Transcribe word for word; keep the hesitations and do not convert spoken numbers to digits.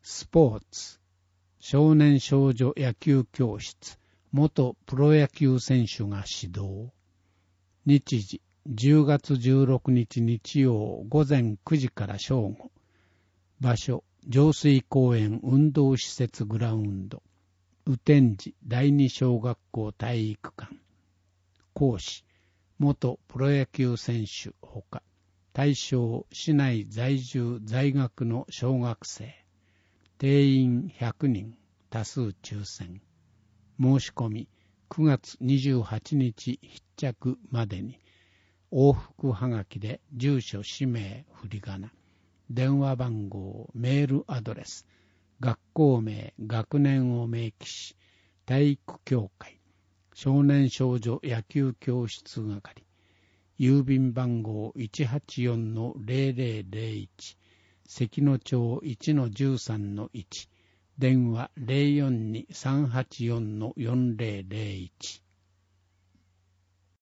スポーツ、少年少女野球教室、元プロ野球選手が指導。日時、じゅうがつじゅうろくにち日曜午前くじから正午。場所、上水公園運動施設グラウンド。雨天寺第二小学校体育館。講師、元プロ野球選手ほか、対象市内在住在学の小学生。定員ひゃくにん、多数抽選。申し込みくがつにじゅうはちにち必着までに、往復はがきで住所、氏名、振り仮名、電話番号、メールアドレス、学校名、学年を明記し、体育協会、少年少女野球教室係、郵便番号 いちはちよんのゼロゼロゼロいち、関野町 いちのじゅうさんのいち、電話 ゼロよんにさんはちよんのよんゼロゼロいち。